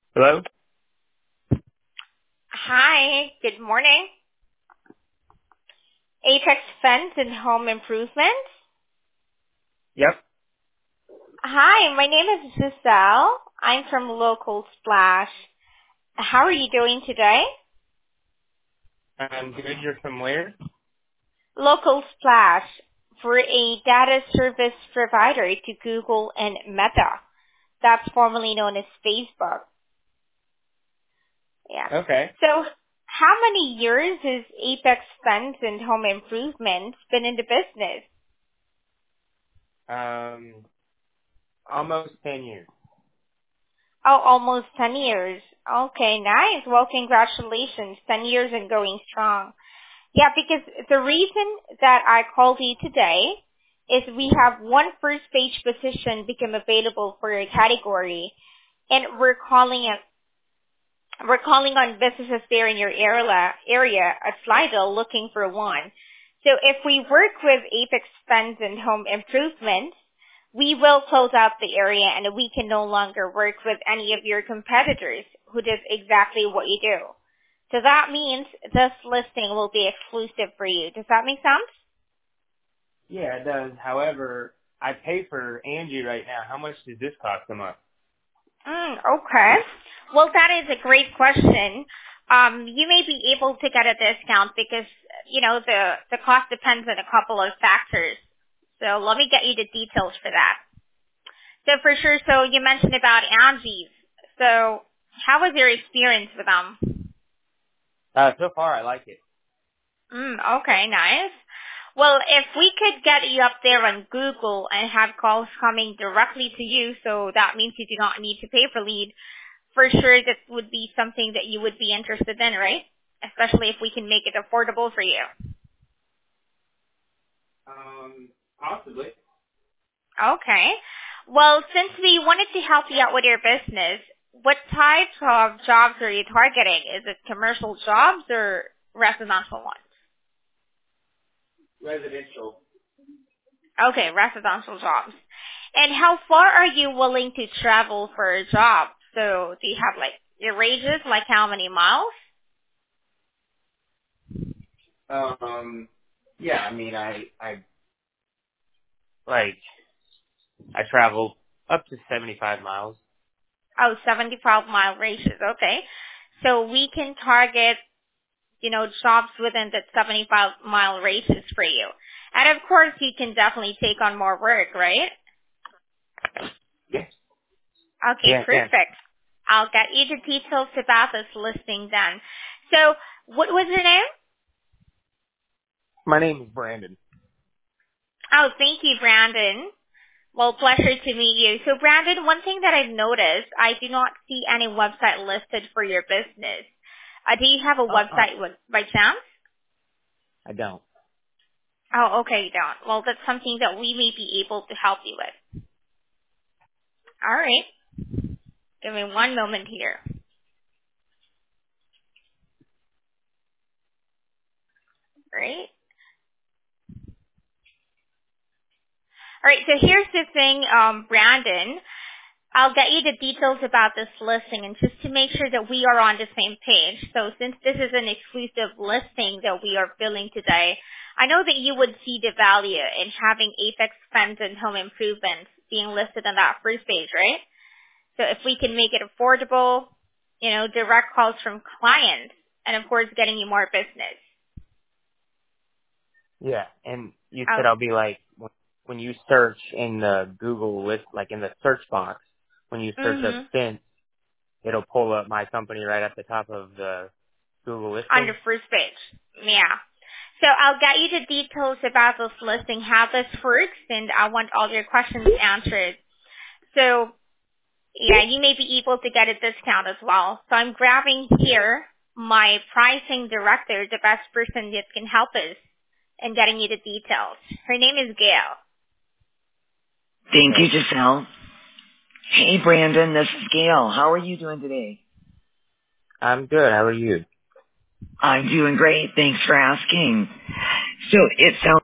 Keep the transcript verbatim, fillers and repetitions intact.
Hello? Hi, good morning. Apex Fence and Home Improvement. Yep. Hi, my name is Giselle. I'm from Local Splash. How are you doing today? I'm good. You're from where? Local Splash, for a data service provider to Google and Meta. That's formerly known as Facebook. Yeah. Okay. So, how many years has Apex Fence and Home Improvement been in the business? Um, almost ten years. Oh, almost ten years. Okay, nice. Well, congratulations. ten years and going strong. Yeah, because the reason that I called you today is we have one first page position become available for your category, and we're calling it, we're calling on businesses there in your area, area at Slidell looking for one. So if we work with Apex Fence and Home Improvement, we will close out the area and we can no longer work with any of your competitors who does exactly what you do. So that means this listing will be exclusive for you. Does that make sense? Yeah, it does. However, I pay for Angie right now. How much does this cost a month? Mm, okay. Well, that is a great question. Um, you may be able to get a discount because, you know, the, the cost depends on a couple of factors. So let me get you the details for that. So for sure, so you mentioned about Angie's. So how was your experience with them? Uh, so far I like it. Mm, okay, nice. Well, if we could get you up there on Google and have calls coming directly to you, so that means you do not need to pay for lead, for sure that would be something that you would be interested in, right? Especially if we can make it affordable for you. Um, possibly. Okay. Well, since we wanted to help you out with your business, what types of jobs are you targeting? Is it commercial jobs or residential ones? Residential. Okay, residential jobs. And how far are you willing to travel for a job? So do you have like your ranges, like how many miles? Um, yeah, I mean, I, I, like, I travel up to seventy-five miles. Oh, seventy-five mile ranges. Okay. So we can target, you know, jobs within that seventy-five mile ranges for you. And of course, you can definitely take on more work, right? Yes. Okay, Yeah, yeah. perfect. I'll get you the details about this listing then. So what was your name? My name is Brandon. Oh, thank you, Brandon. Well, pleasure to meet you. So, Brandon, one thing that I've noticed, I do not see any website listed for your business. Uh, do you have a Uh-uh. website with, by chance? I don't. Oh, okay, you don't. Well, that's something that we may be able to help you with. All right. Give me one moment here. All right. All right, so here's the thing, um, Brandon. I'll get you the details about this listing and just to make sure that we are on the same page. So since this is an exclusive listing that we are filling today, I know that you would see the value in having Apex Fence and Home Improvements being listed on that first page, right? So if we can make it affordable, you know, direct calls from clients, and of course getting you more business. Yeah, and you Oh, said I'll be like, when when you search in the Google list, like in the search box, when you search up mm-hmm. Fence, it'll pull up my company right at the top of the Google On the listing. first page. Yeah. So I'll get you the details about this listing, how this works, and I want all your questions answered. So yeah, you may be able to get a discount as well. So I'm grabbing here my pricing director, the best person that can help us in getting you the details. Her name is Gail. Thank you, Okay. Giselle. Hey, Brandon, this is Gail. How are you doing today? I'm good. How are you? I'm doing great. Thanks for asking. So it sounds